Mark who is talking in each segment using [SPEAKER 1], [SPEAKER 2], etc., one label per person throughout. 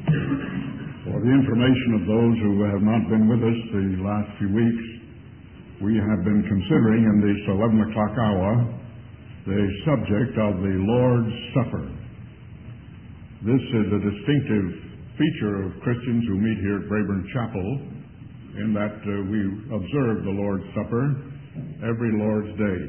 [SPEAKER 1] For the information of those who have not been with us the last few weeks, we have been considering in this 11 o'clock hour the subject of the Lord's Supper. This is a distinctive feature of Christians who meet here at Braeburn Chapel, in that we observe the Lord's Supper every Lord's Day.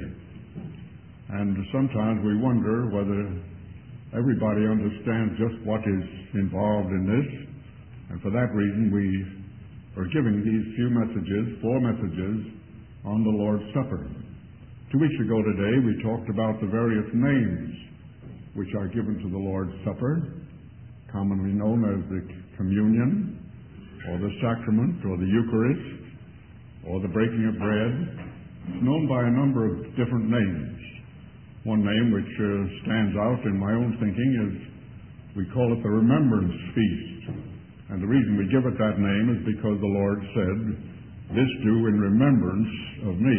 [SPEAKER 1] And sometimes we wonder whether everybody understands just what is involved in this. And for that reason, we are giving these four messages on the Lord's Supper. 2 weeks ago today, we talked about the various names which are given to the Lord's Supper, commonly known as the communion, or the sacrament, or the Eucharist, or the breaking of bread. It's known by a number of different names. One name which stands out in my own thinking is, we call it the Remembrance Feast. And the reason we give it that name is because the Lord said, "This do in remembrance of me."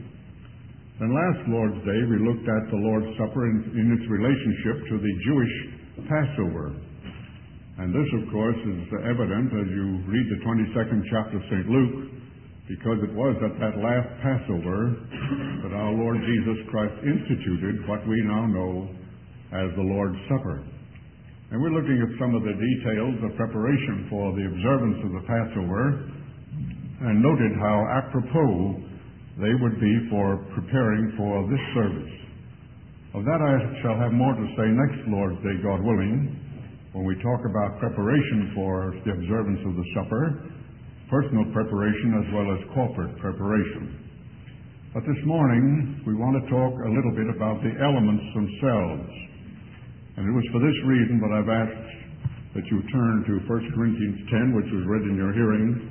[SPEAKER 1] And last Lord's Day, we looked at the Lord's Supper in its relationship to the Jewish Passover. And this, of course, is evident as you read the 22nd chapter of St. Luke, because it was at that last Passover that our Lord Jesus Christ instituted what we now know as the Lord's Supper. And we're looking at some of the details of preparation for the observance of the Passover, and noted how apropos they would be for preparing for this service. Of that I shall have more to say next Lord's Day, God willing, when we talk about preparation for the observance of the supper, personal preparation as well as corporate preparation. But this morning, we want to talk a little bit about the elements themselves. And it was for this reason that I've asked that you turn to 1 Corinthians 10, which was read in your hearing,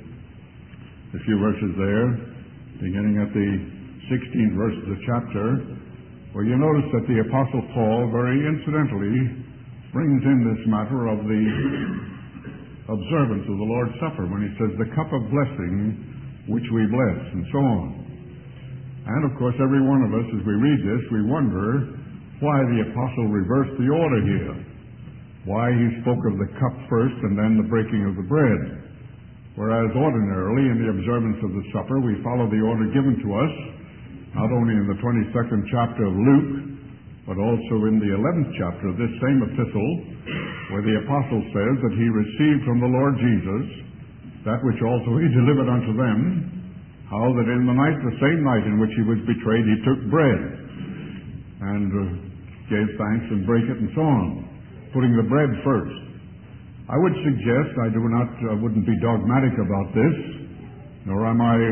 [SPEAKER 1] a few verses there, beginning at the 16th verse of the chapter, where you notice that the Apostle Paul very incidentally brings in this matter of the observance of the Lord's Supper when he says, "the cup of blessing which we bless," and so on. And of course, every one of us, as we read this, we wonder why the apostle reversed the order here, why he spoke of the cup first and then the breaking of the bread. Whereas ordinarily in the observance of the supper, we follow the order given to us, not only in the 22nd chapter of Luke, but also in the 11th chapter of this same epistle, where the apostle says that he received from the Lord Jesus that which also he delivered unto them, how that in the same night in which he was betrayed, he took bread and gave thanks and brake it and so on, putting the bread first. I would suggest, I wouldn't be dogmatic about this, nor am I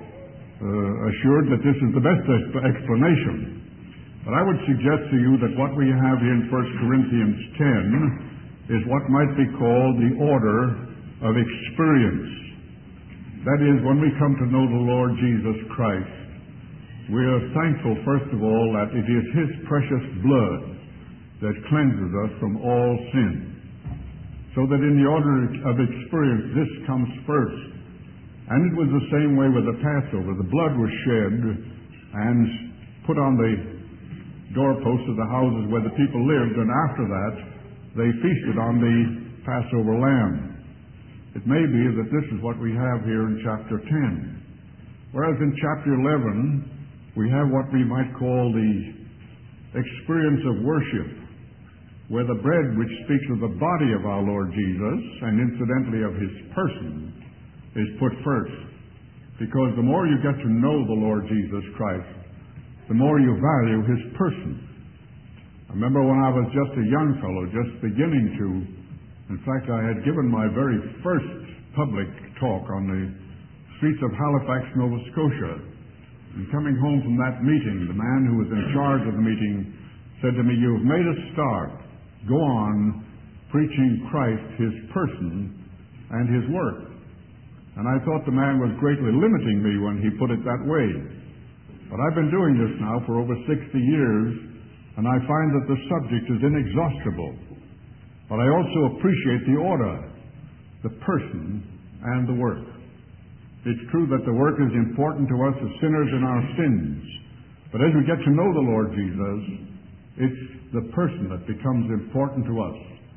[SPEAKER 1] assured that this is the best explanation. But I would suggest to you that what we have here in 1 Corinthians 10 is what might be called the order of experience. That is, when we come to know the Lord Jesus Christ, we are thankful, first of all, that it is His precious blood that cleanses us from all sin. So that in the order of experience, this comes first. And it was the same way with the Passover. The blood was shed and put on the doorposts of the houses where the people lived, and after that, they feasted on the Passover lamb. It may be that this is what we have here in chapter 10. Whereas in chapter 11, we have what we might call the experience of worship, where the bread which speaks of the body of our Lord Jesus, and incidentally of His person, is put first. Because the more you get to know the Lord Jesus Christ, the more you value His person. I remember when I was just a young fellow, just beginning to, in fact, I had given my very first public talk on the streets of Halifax, Nova Scotia. And coming home from that meeting, the man who was in charge of the meeting said to me, "You've made a start. Go on preaching Christ, His person, and His work." And I thought the man was greatly limiting me when he put it that way. But I've been doing this now for over 60 years, and I find that the subject is inexhaustible. But I also appreciate the order, the person, and the work. It's true that the work is important to us as sinners in our sins. But as we get to know the Lord Jesus, it's the person that becomes important to us.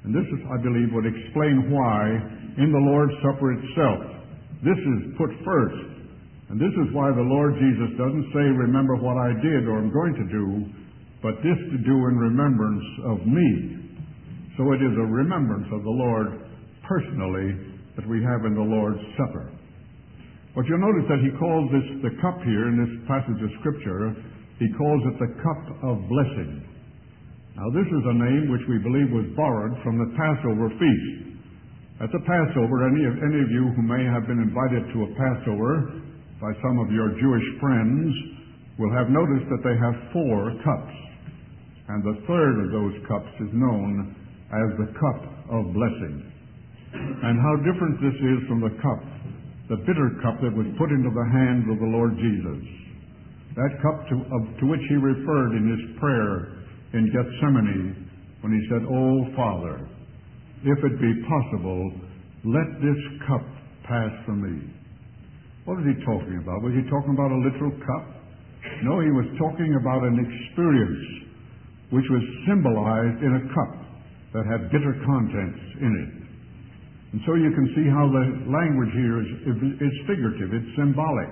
[SPEAKER 1] And this is, I believe, would explain why in the Lord's Supper itself, this is put first. And this is why the Lord Jesus doesn't say, remember what I did or I'm going to do, but this to do in remembrance of me. So it is a remembrance of the Lord personally that we have in the Lord's Supper. But you'll notice that he calls this, the cup here in this passage of Scripture, he calls it the cup of blessing. Now this is a name which we believe was borrowed from the Passover feast. At the Passover, any of you who may have been invited to a Passover by some of your Jewish friends will have noticed that they have 4 cups. And the third of those cups is known as the cup of blessing. And how different this is from the cup, the bitter cup that was put into the hands of the Lord Jesus. That cup to which he referred in his prayer in Gethsemane when he said, "Oh, Father, if it be possible, let this cup pass from me." What was he talking about? Was he talking about a literal cup? No, he was talking about an experience which was symbolized in a cup that had bitter contents in it. And so you can see how the language here is figurative, it's symbolic.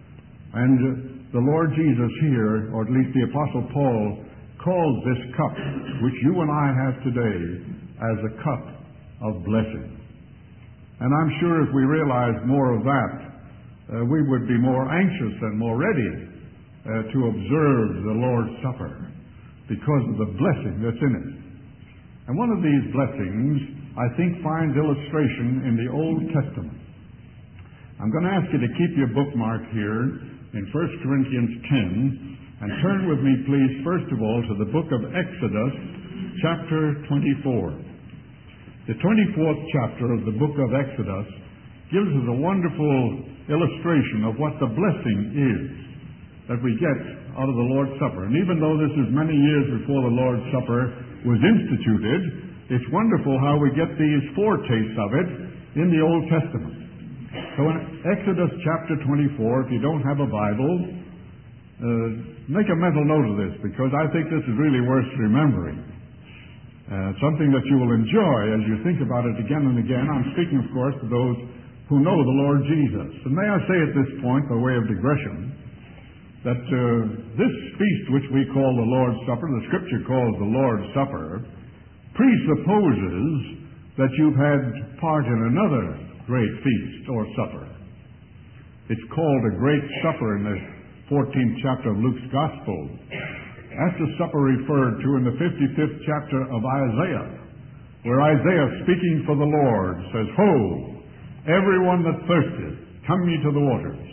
[SPEAKER 1] And the Lord Jesus here, or at least the Apostle Paul, calls this cup, which you and I have today, as a cup of blessing. And I'm sure if we realized more of that, we would be more anxious and more ready to observe the Lord's Supper because of the blessing that's in it. And one of these blessings, I think, finds illustration in the Old Testament. I'm going to ask you to keep your bookmark here in 1 Corinthians 10 and turn with me, please, first of all, to the book of Exodus, chapter 24. The 24th chapter of the book of Exodus gives us a wonderful illustration of what the blessing is that we get out of the Lord's Supper. And even though this is many years before the Lord's Supper was instituted, it's wonderful how we get these foretastes of it in the Old Testament. So in Exodus chapter 24, if you don't have a Bible, make a mental note of this, because I think this is really worth remembering. Something that you will enjoy as you think about it again and again. I'm speaking, of course, to those who know the Lord Jesus. And may I say at this point, by way of digression, that this feast which we call the Lord's Supper, the Scripture calls the Lord's Supper, presupposes that you've had part in another great feast or supper. It's called a great supper in the 14th chapter of Luke's Gospel. That's the supper referred to in the 55th chapter of Isaiah, where Isaiah, speaking for the Lord, says, "Ho, everyone that thirsteth, come ye to the waters.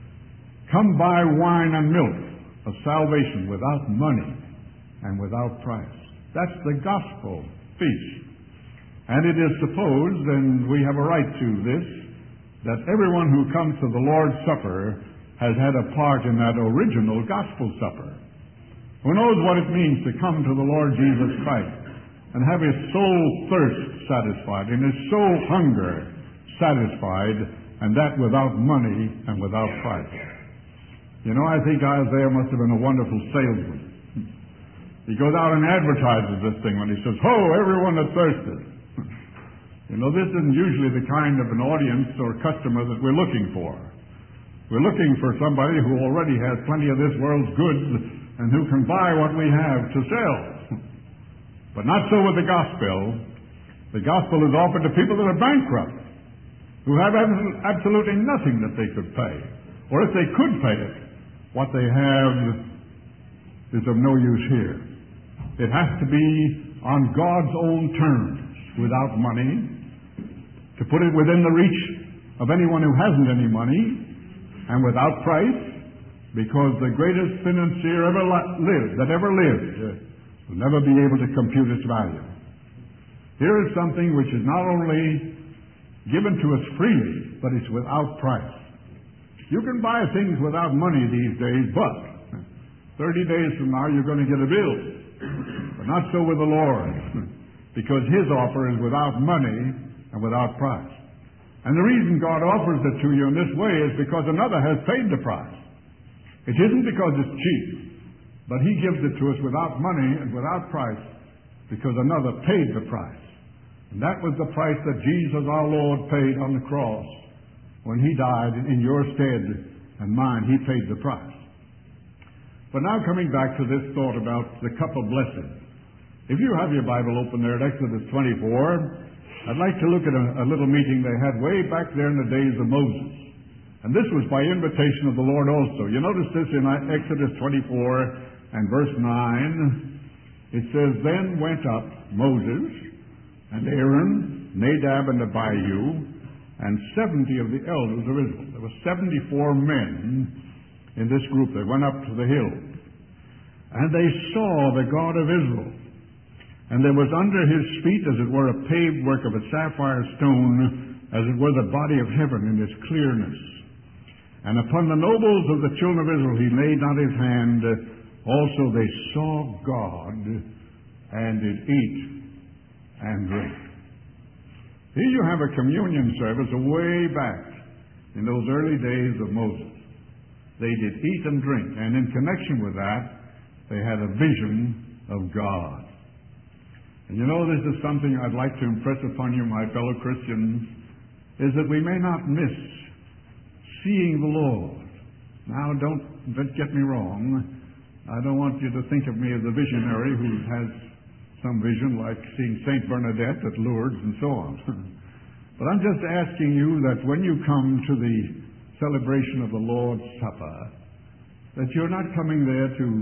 [SPEAKER 1] Come buy wine and milk of salvation without money and without price." That's the gospel feast. And it is supposed, and we have a right to this, that everyone who comes to the Lord's Supper has had a part in that original gospel supper. Who knows what it means to come to the Lord Jesus Christ and have his soul thirst satisfied and his soul hunger satisfied, and that without money and without price. You know, I think Isaiah must have been a wonderful salesman. He goes out and advertises this thing when he says, "Ho, everyone that thirsteth." You know, this isn't usually the kind of an audience or customer that we're looking for. We're looking for somebody who already has plenty of this world's goods and who can buy what we have to sell. But not so with the gospel. The gospel is offered to people that are bankrupt, who have absolutely nothing that they could pay. Or if they could pay it, what they have is of no use here. It has to be on God's own terms, without money, to put it within the reach of anyone who hasn't any money, and without price, because the greatest financier ever lived will never be able to compute its value. Here is something which is not only given to us freely, but it's without price. You can buy things without money these days, but 30 days from now you're going to get a bill. But not so with the Lord, because his offer is without money and without price. And the reason God offers it to you in this way is because another has paid the price. It isn't because it's cheap, but he gives it to us without money and without price because another paid the price. And that was the price that Jesus our Lord paid on the cross. When He died in your stead and mine, He paid the price. But now coming back to this thought about the cup of blessing. If you have your Bible open there at Exodus 24, I'd like to look at a little meeting they had way back there in the days of Moses. And this was by invitation of the Lord also. You notice this in Exodus 24 and verse 9. It says, Then went up Moses and Aaron, Nadab and Abihu, and 70 of the elders of Israel. There were 74 men in this group. They went up to the hill. And they saw the God of Israel. And there was under his feet, as it were, a paved work of a sapphire stone, as it were the body of heaven in its clearness. And upon the nobles of the children of Israel he laid not his hand. Also they saw God, and did eat and drink. Here you have a communion service way back in those early days of Moses. They did eat and drink, and in connection with that, they had a vision of God. And you know, this is something I'd like to impress upon you, my fellow Christians, is that we may not miss seeing the Lord. Now, don't get me wrong. I don't want you to think of me as a visionary who has some vision like seeing St. Bernadette at Lourdes and so on. But I'm just asking you that when you come to the celebration of the Lord's Supper, that you're not coming there to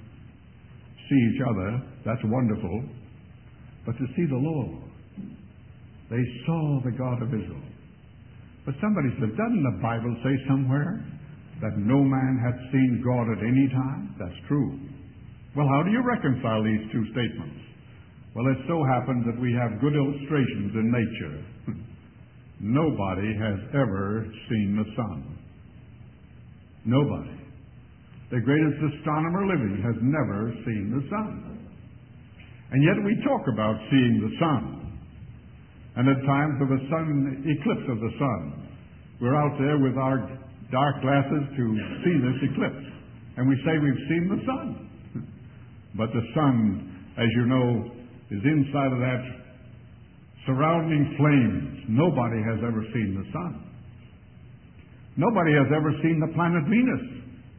[SPEAKER 1] see each other. That's wonderful. But to see the Lord. They saw the God of Israel. But somebody said, doesn't the Bible say somewhere that no man hath seen God at any time? That's true. Well, how do you reconcile these two statements? Well, it so happens that we have good illustrations in nature. Nobody has ever seen the sun. Nobody. The greatest astronomer living has never seen the sun. And yet we talk about seeing the sun. And at times of a sun eclipse of the sun, we're out there with our dark glasses to see this eclipse. And we say we've seen the sun. But the sun, as you know, is inside of that surrounding flames. Nobody has ever seen the sun. Nobody has ever seen the planet Venus.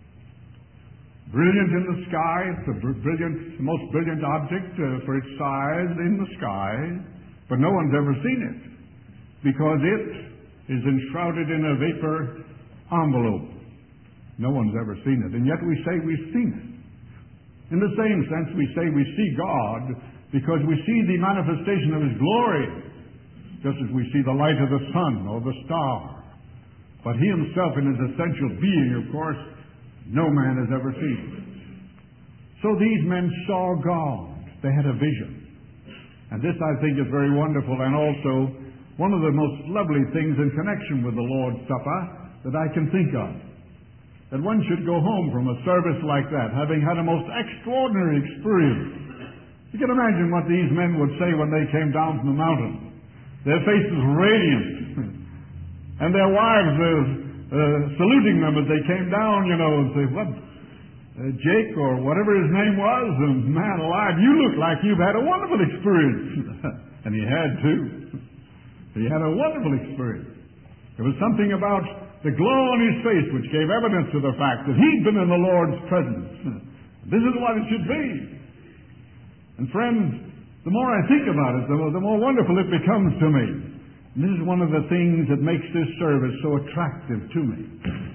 [SPEAKER 1] Brilliant in the sky, it's the most brilliant object for its size in the sky, but no one's ever seen it because it is enshrouded in a vapor envelope. No one's ever seen it, and yet we say we've seen it. In the same sense, we say we see God because we see the manifestation of His glory, just as we see the light of the sun or the star. But He Himself in His essential being, of course, no man has ever seen it. So these men saw God. They had a vision. And this, I think, is very wonderful, and also one of the most lovely things in connection with the Lord's Supper that I can think of. That one should go home from a service like that, having had a most extraordinary experience. You can imagine what these men would say when they came down from the mountain. Their faces radiant. And their wives saluting them as they came down, and say, what, Jake, or whatever his name was, man alive, you look like you've had a wonderful experience. And he had, too. He had a wonderful experience. There was something about the glow on his face which gave evidence to the fact that he'd been in the Lord's presence. This is what it should be. And friends, the more I think about it, the more wonderful it becomes to me. And this is one of the things that makes this service so attractive to me.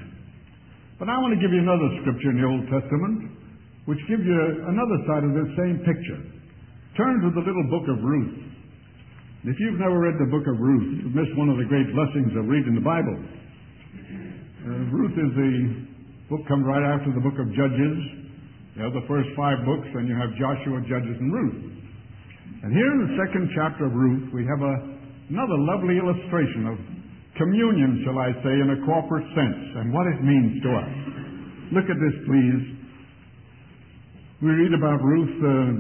[SPEAKER 1] But I want to give you another scripture in the Old Testament which gives you another side of this same picture. Turn to the little book of Ruth. If you've never read the book of Ruth, you've missed one of the great blessings of reading the Bible. Ruth is the book comes right after the book of Judges. You have the first 5 books, and you have Joshua, Judges, and Ruth. And here in the second chapter of Ruth, we have another lovely illustration of communion, shall I say, in a corporate sense, and what it means to us. Look at this, please. We read about Ruth,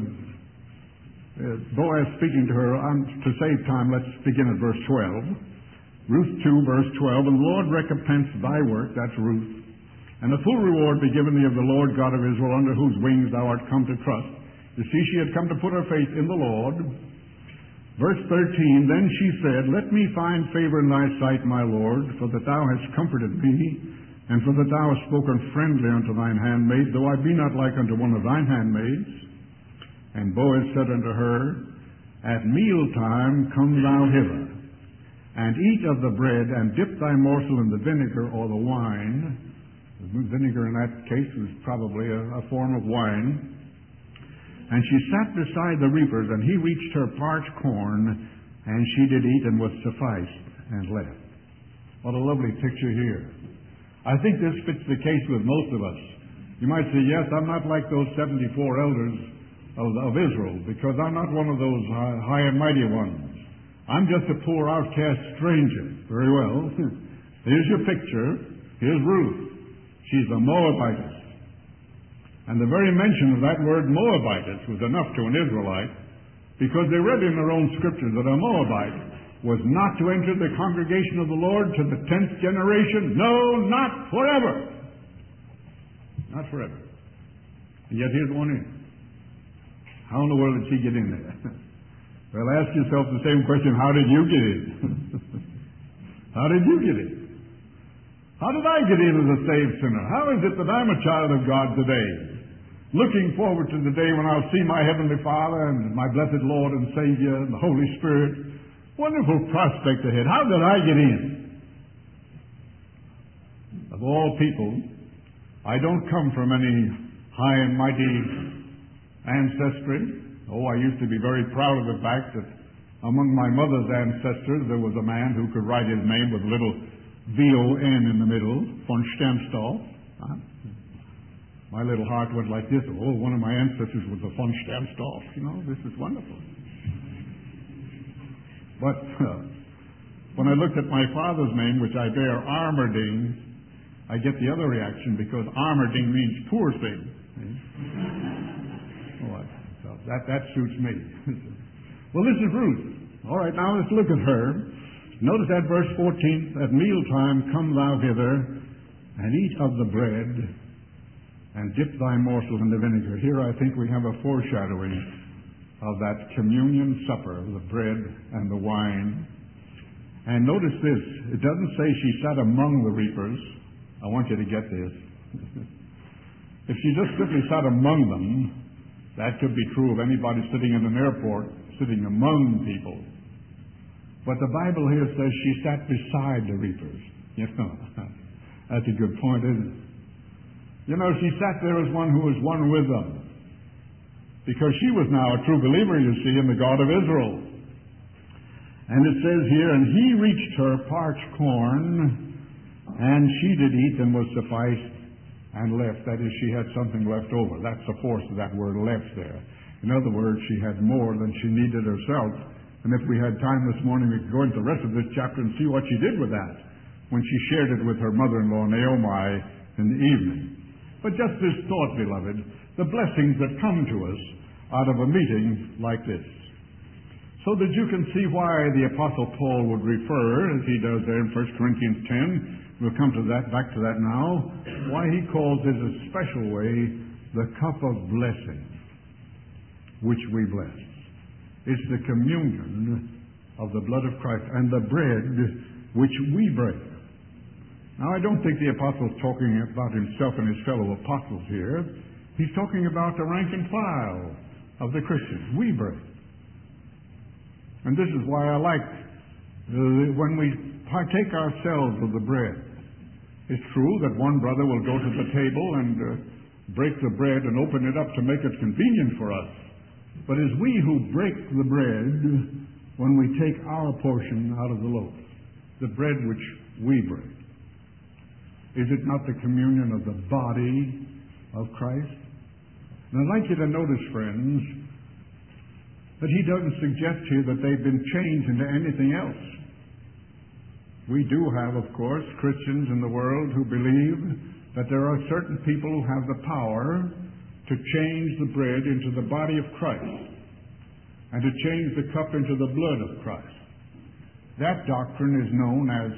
[SPEAKER 1] Boaz speaking to her. To save time, let's begin at verse 12. Ruth 2, verse 12, And the Lord recompense thy work, that's Ruth, and a full reward be given thee of the Lord God of Israel, under whose wings thou art come to trust. You see, she had come to put her faith in the Lord. Verse 13, then she said, let me find favor in thy sight, my Lord, for that thou hast comforted me, and for that thou hast spoken friendly unto thine handmaid, though I be not like unto one of thine handmaids. And Boaz said unto her, at mealtime come thou hither, and eat of the bread, and dip thy morsel in the vinegar or the wine. The vinegar in that case was probably a form of wine. And she sat beside the reapers, and he reached her parched corn, and she did eat and was sufficed, and left. What a lovely picture here. I think this fits the case with most of us. You might say, yes, I'm not like those 74 elders of Israel, because I'm not one of those high and mighty ones. I'm just a poor outcast stranger. Very well. Here's your picture. Here's Ruth. She's a Moabitess. And the very mention of that word Moabitess was enough to an Israelite, because they read in their own scriptures that a Moabite was not to enter the congregation of the Lord to the 10th generation. No, not forever. Not forever. And yet here's one in. How in the world did she get in there? Well, ask yourself the same question, how did you get in? How did you get in? How did I get in as a saved sinner? How is it that I'm a child of God today? Looking forward to the day when I'll see my Heavenly Father and my blessed Lord and Savior and the Holy Spirit. Wonderful prospect ahead. How did I get in? Of all people, I don't come from any high and mighty ancestry. Oh, I used to be very proud of the fact that among my mother's ancestors there was a man who could write his name with a little V-O-N in the middle, von Sternstall. My little heart went like this. Oh, one of my ancestors was a von Sternstall. You know, this is wonderful. But when I looked at my father's name, which I bear, Armerding, I get the other reaction, because Armerding means poor thing. Oh, so that suits me. Well, this is Ruth. All right, now let's look at her. Notice that verse 14, at mealtime come thou hither, and eat of the bread, and dip thy morsel in the vinegar. Here I think we have a foreshadowing of that communion supper, the bread and the wine. And notice this, it doesn't say she sat among the reapers. I want you to get this. If she just simply sat among them, that could be true of anybody sitting in an airport, sitting among people. But the Bible here says she sat beside the reapers. You know, that's a good point, isn't it? You know, she sat there as one who was one with them, because she was now a true believer, you see, in the God of Israel. And it says here, and he reached her parched corn, and she did eat and was sufficed, and left. That is, she had something left over. That's the force of that word, left, there. In other words, she had more than she needed herself. And if we had time this morning, we could go into the rest of this chapter and see what she did with that when she shared it with her mother-in-law, Naomi, in the evening. But just this thought, beloved, the blessings that come to us out of a meeting like this. So that you can see why the Apostle Paul would refer, as he does there in 1 Corinthians 10, we'll come to that, back to that now, why he calls it a special way the cup of blessing, which we bless. It's the communion of the blood of Christ and the bread which we break. Now, I don't think the apostle's talking about himself and his fellow apostles here. He's talking about the rank and file of the Christians. We break. And this is why I like when we partake ourselves of the bread. It's true that one brother will go to the table and break the bread and open it up to make it convenient for us. But it's we who break the bread when we take our portion out of the loaf, the bread which we break. Is it not the communion of the body of Christ? And I'd like you to notice, friends, that he doesn't suggest here that they've been changed into anything else. We do have, of course, Christians in the world who believe that there are certain people who have the power to change the bread into the body of Christ and to change the cup into the blood of Christ. That doctrine is known as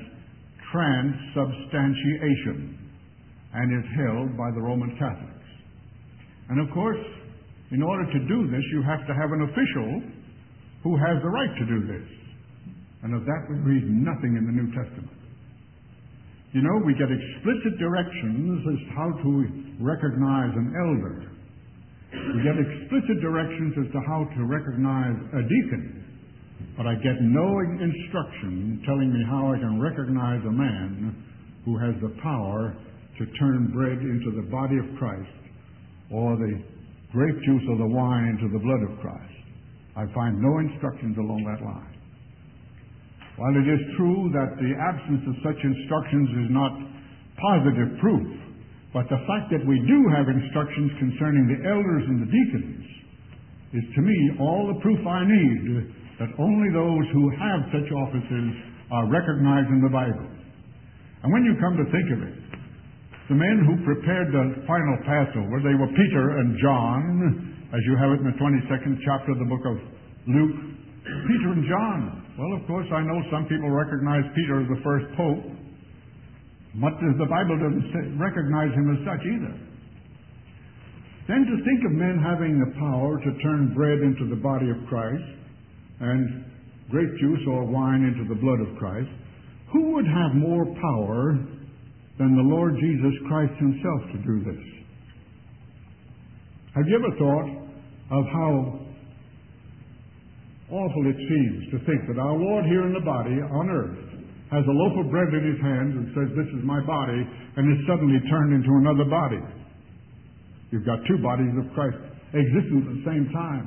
[SPEAKER 1] transubstantiation and is held by the Roman Catholics. And of course, in order to do this, you have to have an official who has the right to do this. And of that we read nothing in the New Testament. You know, we get explicit directions as to how to recognize an elder. We get explicit directions as to how to recognize a deacon. But I get no instruction telling me how I can recognize a man who has the power to turn bread into the body of Christ or the grape juice or the wine into the blood of Christ. I find no instructions along that line. While it is true that the absence of such instructions is not positive proof, but the fact that we do have instructions concerning the elders and the deacons is to me all the proof I need that only those who have such offices are recognized in the Bible. And when you come to think of it, the men who prepared the final Passover, they were Peter and John, as you have it in the 22nd chapter of the book of Luke. Peter and John. Well, of course, I know some people recognize Peter as the first pope, but the Bible doesn't recognize him as such either. Then to think of men having the power to turn bread into the body of Christ and grape juice or wine into the blood of Christ, who would have more power than the Lord Jesus Christ himself to do this? Have you ever thought of how awful it seems to think that our Lord here in the body on earth has a loaf of bread in his hands and says, "This is my body," and is suddenly turned into another body. You've got two bodies of Christ existing at the same time.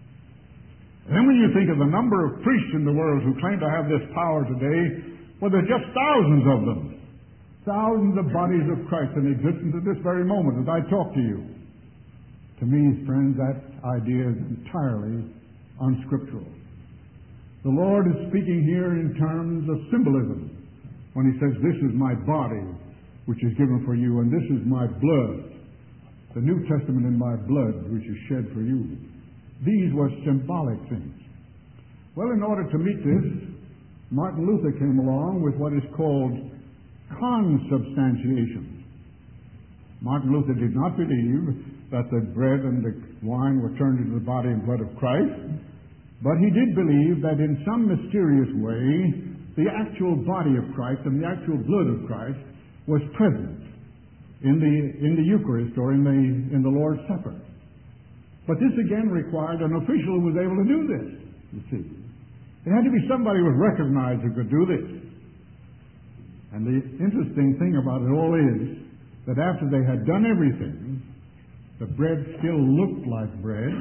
[SPEAKER 1] And then when you think of the number of priests in the world who claim to have this power today, well, there's just thousands of them. Thousands of bodies of Christ in existence at this very moment as I talk to you. To me, friends, that idea is entirely unscriptural. The Lord is speaking here in terms of symbolism when he says, "This is my body, which is given for you, and this is my blood, the New Testament in my blood, which is shed for you." These were symbolic things. Well, in order to meet this, Martin Luther came along with what is called consubstantiation. Martin Luther did not believe that the bread and the wine were turned into the body and blood of Christ, but he did believe that in some mysterious way the actual body of Christ and the actual blood of Christ was present in the Eucharist or in the Lord's Supper. But this again required an official who was able to do this, you see. It had to be somebody who was recognized who could do this. And the interesting thing about it all is that after they had done everything, the bread still looked like bread.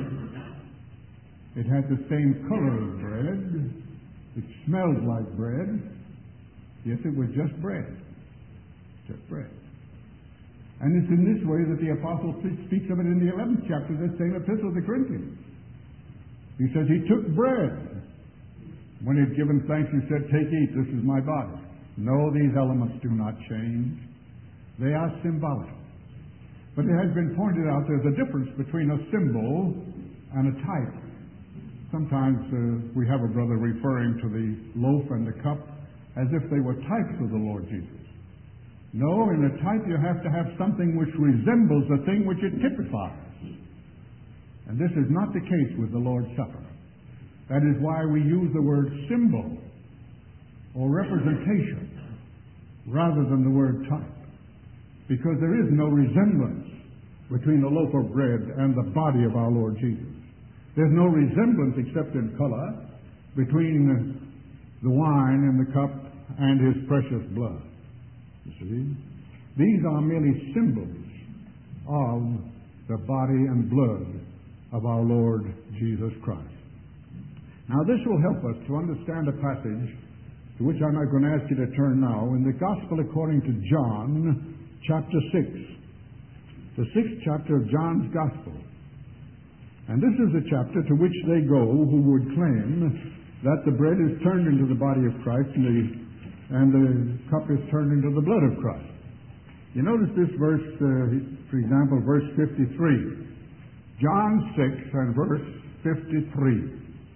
[SPEAKER 1] It had the same color as bread. It smelled like bread. Yes, it was just bread. Just bread. And it's in this way that the Apostle speaks of it in the 11th chapter of this same epistle to the Corinthians. He says he took bread. When he had given thanks, he said, "Take, eat, this is my body." No, these elements do not change. They are symbolic. But it has been pointed out there's a difference between a symbol and a type. Sometimes we have a brother referring to the loaf and the cup as if they were types of the Lord Jesus. No, in a type you have to have something which resembles the thing which it typifies. And this is not the case with the Lord's Supper. That is why we use the word symbol or representation rather than the word type. Because there is no resemblance between the loaf of bread and the body of our Lord Jesus. There's no resemblance except in color between the wine and the cup and his precious blood. You see? These are merely symbols of the body and blood of our Lord Jesus Christ. Now this will help us to understand a passage to which I'm not going to ask you to turn now, in the Gospel according to John, chapter 6. The 6th chapter of John's Gospel. And this is the chapter to which they go who would claim that the bread is turned into the body of Christ and the cup is turned into the blood of Christ. You notice this verse, for example, verse 53. John 6 and verse 53.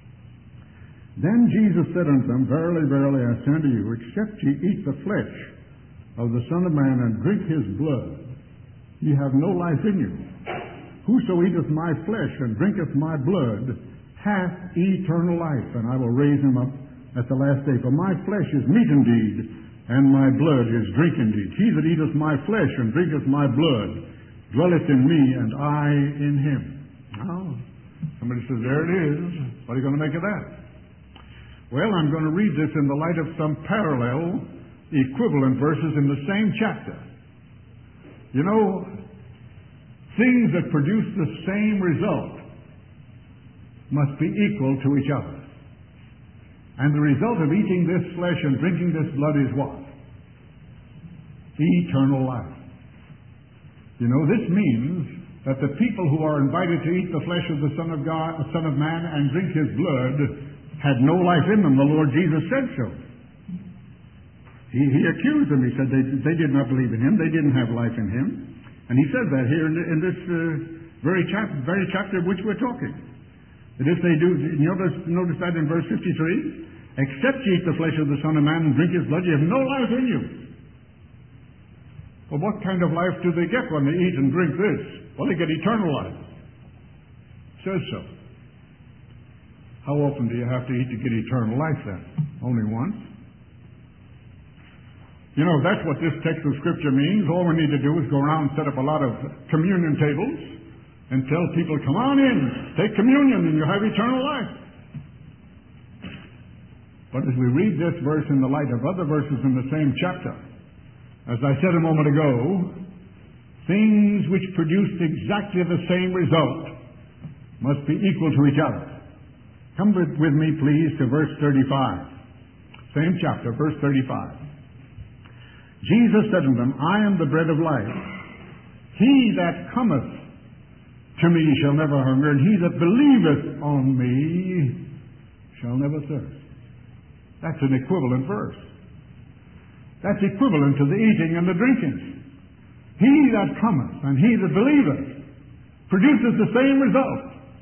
[SPEAKER 1] Then Jesus said unto them, "Verily, verily, I say unto you, except ye eat the flesh of the Son of Man and drink his blood, ye have no life in you. Whoso eateth my flesh and drinketh my blood hath eternal life, and I will raise him up at the last day. For my flesh is meat indeed, and my blood is drink indeed. He that eateth my flesh and drinketh my blood dwelleth in me, and I in him. Now, somebody says, there it is. What are you going to make of that? Well, I'm going to read this in the light of some parallel, equivalent verses in the same chapter. You know, things that produce the same result must be equal to each other. And the result of eating this flesh and drinking this blood is what? Eternal life. You know, this means that the people who are invited to eat the flesh of the Son of God, Son of Man, and drink his blood had no life in them. The Lord Jesus said so. He accused them. He said they did not believe in him. They didn't have life in him. And he said that here in this very chapter of which we're talking. That if they do, notice that in verse 53, except ye eat the flesh of the Son of Man and drink his blood, ye have no life in you. Well, what kind of life do they get when they eat and drink this? Well, they get eternal life. It says so. How often do you have to eat to get eternal life then? Only once? You know, that's what this text of Scripture means. All we need to do is go around and set up a lot of communion tables and tell people, come on in, take communion, and you'll have eternal life. But as we read this verse in the light of other verses in the same chapter, as I said a moment ago, things which produced exactly the same result must be equal to each other. Come with me, please, to verse 35. Same chapter, verse 35. Jesus said unto them, I am the bread of life. He that cometh to me shall never hunger, and he that believeth on me shall never thirst. That's an equivalent verse. That's equivalent to the eating and the drinking. He that cometh and he that believeth produces the same result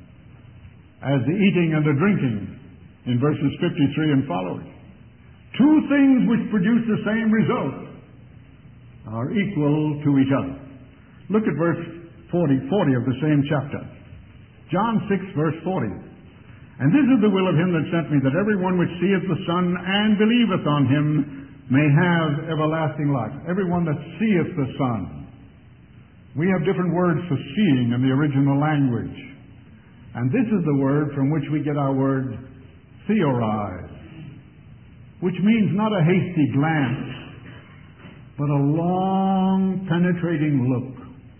[SPEAKER 1] as the eating and the drinking in verses 53 and following. Two things which produce the same result are equal to each other. Look at verse 40 of the same chapter. John 6, verse 40. And this is the will of him that sent me, that every one which seeth the Son and believeth on him may have everlasting life. Everyone that seeth the Son. We have different words for seeing in the original language. And this is the word from which we get our word theorize, which means not a hasty glance, but a long, penetrating look.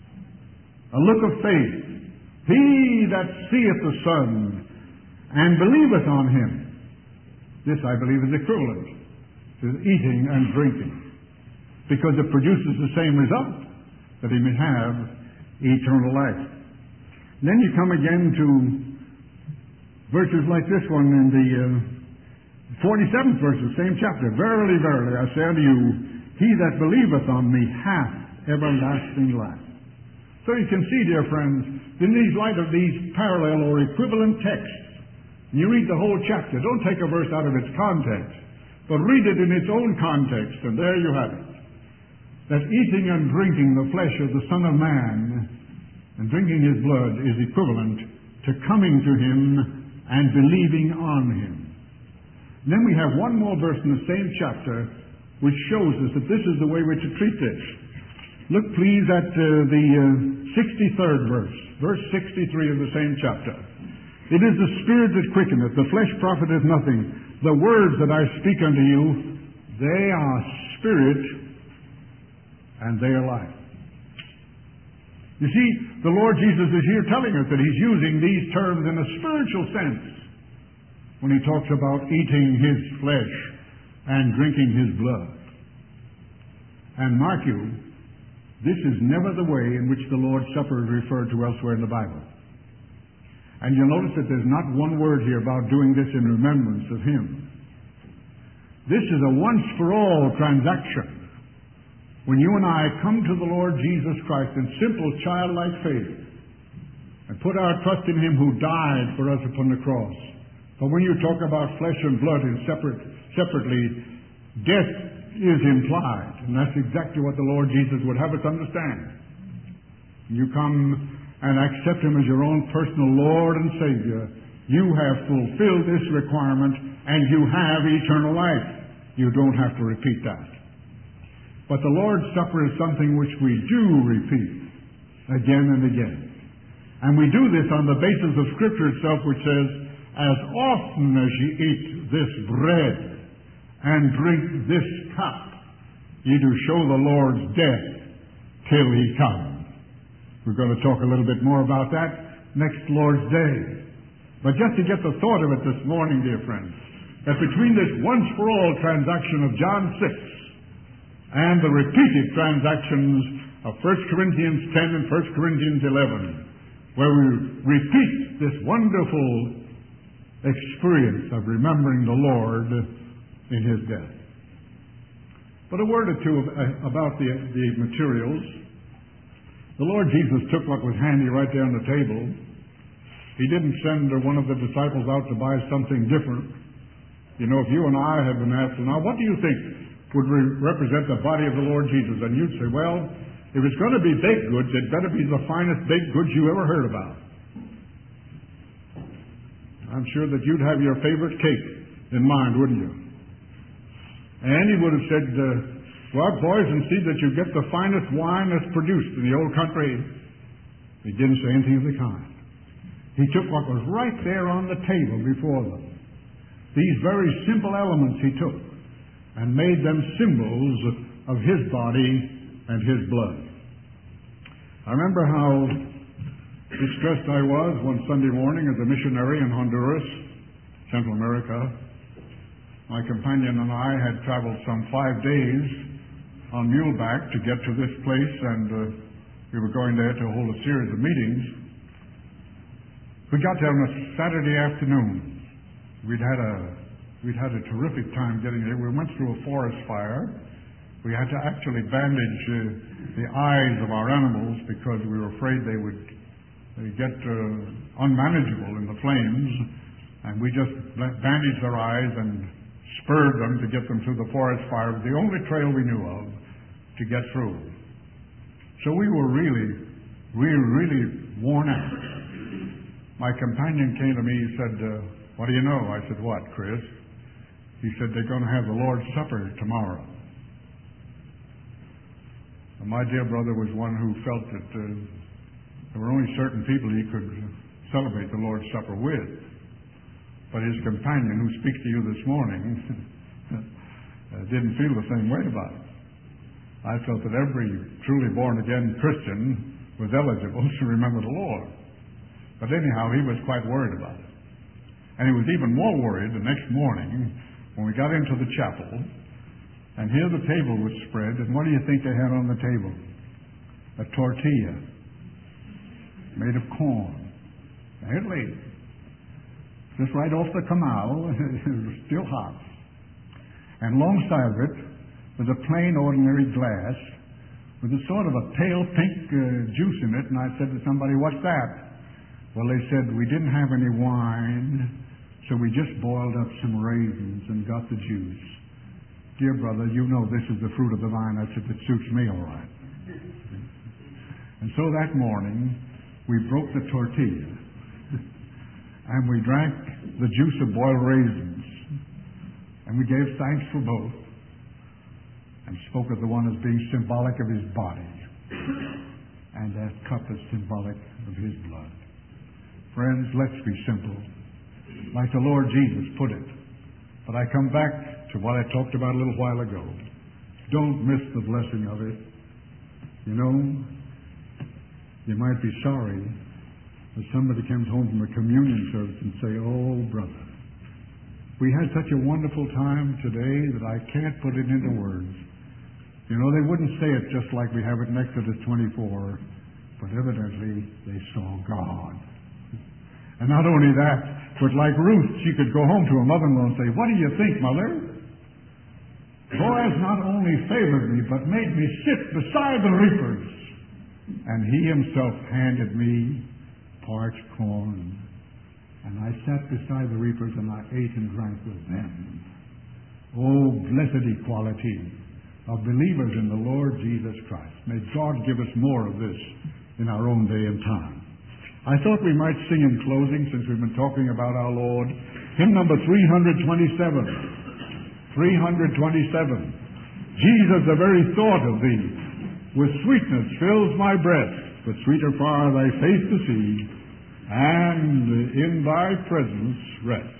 [SPEAKER 1] A look of faith. He that seeth the Son and believeth on him. This, I believe, is equivalent to eating and drinking, because it produces the same result, that he may have eternal life. Then you come again to verses like this one in the 47th verse of the same chapter. Verily, verily, I say unto you, he that believeth on me hath everlasting life. So you can see, dear friends, in the light of these parallel or equivalent texts, you read the whole chapter. Don't take a verse out of its context, but read it in its own context, and there you have it. That eating and drinking the flesh of the Son of Man and drinking his blood is equivalent to coming to him and believing on him. Then we have one more verse in the same chapter which shows us that this is the way we're to treat this. Look, please, at the 63rd verse, verse 63 of the same chapter. It is the Spirit that quickeneth, the flesh profiteth nothing. The words that I speak unto you, they are spirit and they are life. You see, the Lord Jesus is here telling us that he's using these terms in a spiritual sense when he talks about eating his flesh and drinking his blood. And mark you, this is never the way in which the Lord's Supper is referred to elsewhere in the Bible. And you'll notice that there's not one word here about doing this in remembrance of him. This is a once-for-all transaction. When you and I come to the Lord Jesus Christ in simple childlike faith and put our trust in him who died for us upon the cross. But when you talk about flesh and blood separately, death is implied. And that's exactly what the Lord Jesus would have us understand. You come and accept him as your own personal Lord and Savior, You have fulfilled this requirement, and you have eternal life. You don't have to repeat that. But the Lord's Supper is something which we do repeat again and again. And we do this on the basis of Scripture itself, which says, as often as ye eat this bread and drink this cup, ye do show the Lord's death till he comes. We're going to talk a little bit more about that next Lord's Day. But just to get the thought of it this morning, dear friends, that between this once-for-all transaction of John 6 and the repeated transactions of 1 Corinthians 10 and 1 Corinthians 11, where we repeat this wonderful experience of remembering the Lord in His death. But a word or two about the materials. The Lord Jesus took what was handy right there on the table. He didn't send one of the disciples out to buy something different. You know, if you and I had been asked, now what do you think would represent the body of the Lord Jesus? And you'd say, well, if it's going to be baked goods, it better be the finest baked goods you ever heard about. I'm sure that you'd have your favorite cake in mind, wouldn't you? And he would have said, go out, boys, and see that you get the finest wine that's produced in the old country. He didn't say anything of the kind. He took what was right there on the table before them. These very simple elements he took and made them symbols of his body and his blood. I remember how distressed I was one Sunday morning as a missionary in Honduras, Central America. My companion and I had traveled some 5 days on muleback to get to this place, and we were going there to hold a series of meetings. We got there on a Saturday afternoon. We'd had a terrific time getting there. We went through a forest fire. We had to actually bandage the eyes of our animals because we were afraid they would get unmanageable in the flames. And we just bandaged their eyes and spurred them to get them through the forest fire. It was the only trail we knew of to get through. So we were really worn out. My companion came to me, he said, what do you know? I said, what, Chris? He said, they're going to have the Lord's Supper tomorrow. And my dear brother was one who felt that there were only certain people he could celebrate the Lord's Supper with. But his companion, who speaks to you this morning, didn't feel the same way about it. I felt that every truly born-again Christian was eligible to remember the Lord. But anyhow, he was quite worried about it. And he was even more worried the next morning when we got into the chapel, and here the table was spread, and what do you think they had on the table? A tortilla made of corn. There it lay. Just right off the comal, it was still hot. And alongside of it was a plain, ordinary glass with a sort of a pale pink juice in it, and I said to somebody, what's that? Well, they said, we didn't have any wine, so we just boiled up some raisins and got the juice. Dear brother, you know this is the fruit of the vine. I said, it suits me all right. And so that morning, we broke the tortilla, and we drank the juice of boiled raisins, and we gave thanks for both, and spoke of the one as being symbolic of his body, and that cup is symbolic of his blood. Friends, let's be simple, like the Lord Jesus put it. But I come back to what I talked about a little while ago. Don't miss the blessing of it. You know, you might be sorry if somebody comes home from a communion service and say, oh, brother, we had such a wonderful time today that I can't put it into words. You know, they wouldn't say it just like we have it in Exodus 24, but evidently they saw God. And not only that, but like Ruth, she could go home to her mother-in-law and say, what do you think, mother? Boaz not only favored me, but made me sit beside the reapers. And he himself handed me parched corn. And I sat beside the reapers and I ate and drank with them. Oh, blessed equality of believers in the Lord Jesus Christ. May God give us more of this in our own day and time. I thought we might sing in closing, since we've been talking about our Lord, hymn number 327. 327. Jesus, the very thought of thee, with sweetness fills my breast, but sweeter far thy face to see, and in thy presence rest.